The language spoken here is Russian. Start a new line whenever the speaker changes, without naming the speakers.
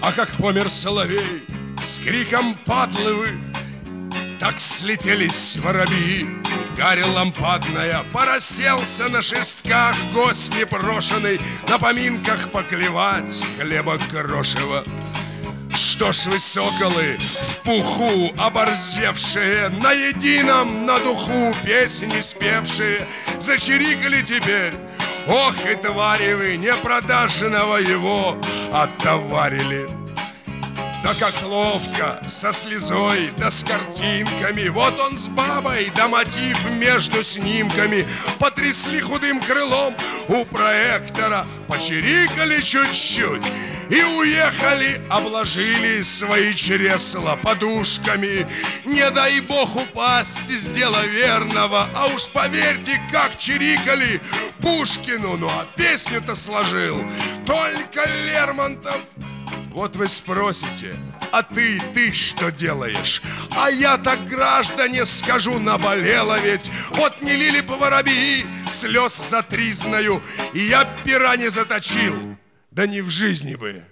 А как помер соловей с криком «Падлы!», так слетелись воробьи. Гарь лампадная поросселся на шестках, гость непрошенный на поминках поклевать хлеба крошева. Что ж вы, соколы, в пуху оборзевшие, на едином, на духу песни спевшие, зачирикали теперь? Ох, и твари вы, непродажного его оттоварили. Да как ловко, со слезой, да с картинками. Вот он с бабой, да мотив между снимками. Потрясли худым крылом у проектора, почирикали чуть-чуть и уехали, обложили свои чресла подушками. Не дай бог упасть с дела верного. А уж поверьте, как чирикали Пушкину. Ну а песню-то сложил только Лермонтов. Вот вы спросите, а ты что делаешь? А я так, граждане, скажу, наболело ведь. Вот не лили по воробьи слез за тризною, и я пера не заточил, да не в жизни бы.